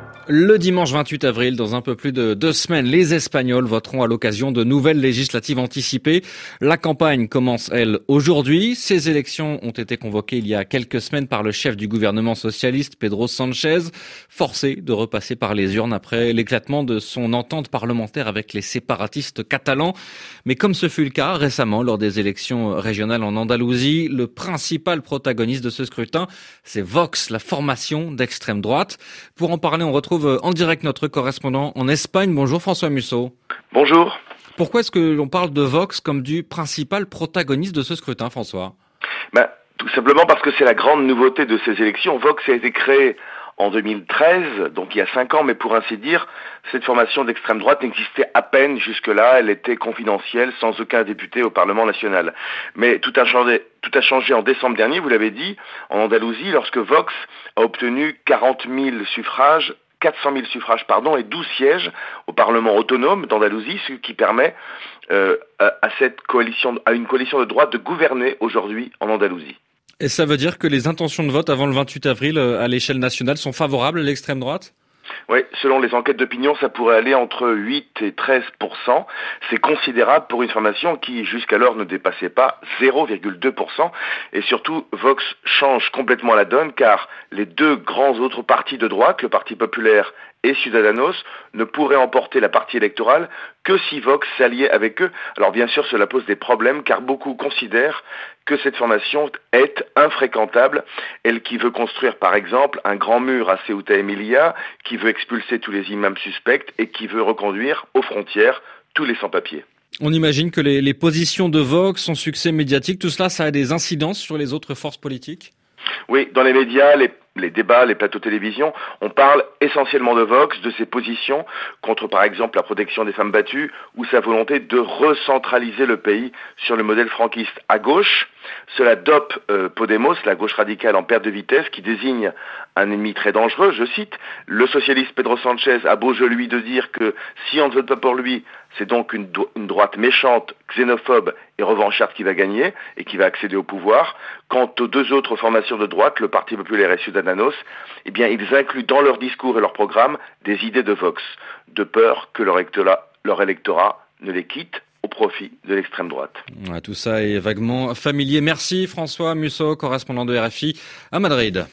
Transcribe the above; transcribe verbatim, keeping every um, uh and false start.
Le dimanche vingt-huit avril, dans un peu plus de deux semaines, les Espagnols voteront à l'occasion de nouvelles législatives anticipées. La campagne commence, elle, aujourd'hui. Ces élections ont été convoquées il y a quelques semaines par le chef du gouvernement socialiste, Pedro Sánchez, forcé de repasser par les urnes après l'éclatement de son entente parlementaire avec les séparatistes catalans. Mais comme ce fut le cas récemment lors des élections régionales en Andalousie, le principal protagoniste de ce scrutin, c'est Vox, la formation d'extrême droite. Pour en parler, on retrouve en direct notre correspondant en Espagne. Bonjour François Musso. Bonjour. Pourquoi est-ce que l'on parle de Vox comme du principal protagoniste de ce scrutin, François ? Ben, tout simplement parce que c'est la grande nouveauté de ces élections. Vox a été créé en deux mille treize, donc il y a cinq ans, mais pour ainsi dire, cette formation d'extrême droite n'existait à peine jusque-là. Elle était confidentielle, sans aucun député au Parlement national. Mais tout a changé, tout a changé en décembre dernier, vous l'avez dit, en Andalousie, lorsque Vox a obtenu quarante mille suffrages quatre cent mille suffrages pardon, et douze sièges au Parlement autonome d'Andalousie, ce qui permet euh, à, à cette coalition, à une coalition de droite de gouverner aujourd'hui en Andalousie. Et ça veut dire que les intentions de vote avant le vingt-huit avril à l'échelle nationale sont favorables à l'extrême droite ? Oui, selon les enquêtes d'opinion, ça pourrait aller entre huit et treize pour cent. C'est considérable pour une formation qui, jusqu'alors, ne dépassait pas zéro virgule deux pour cent. Et surtout, Vox change complètement la donne, car les deux grands autres partis de droite, le Parti populaire et Ciudadanos, ne pourraient emporter la partie électorale que si Vox s'alliait avec eux. Alors bien sûr, cela pose des problèmes, car beaucoup considèrent que cette formation est infréquentable. Elle qui veut construire, par exemple, un grand mur à Ceuta et Melilla, qui veut expulser tous les imams suspects et qui veut reconduire aux frontières tous les sans-papiers. On imagine que les, les positions de Vox, son succès médiatique, tout cela, ça a des incidences sur les autres forces politiques ? Oui, dans les médias, les, les débats, les plateaux télévision, on parle essentiellement de Vox, de ses positions contre, par exemple, la protection des femmes battues ou sa volonté de recentraliser le pays sur le modèle franquiste. À gauche, cela dope euh, Podemos, la gauche radicale en perte de vitesse, qui désigne un ennemi très dangereux, je cite. Le socialiste Pedro Sánchez a beau jeu, lui, de dire que si on ne vote pas pour lui, c'est donc une, do- une droite méchante, xénophobe et revancharde qui va gagner et qui va accéder au pouvoir. Quant aux deux autres formations de droite, le Parti populaire et Ciudadanos, eh bien, ils incluent dans leur discours et leur programme des idées de Vox, de peur que leur électorat, leur électorat ne les quitte au profit de l'extrême droite. Ouais, tout ça est vaguement familier. Merci François Musso, correspondant de R F I à Madrid.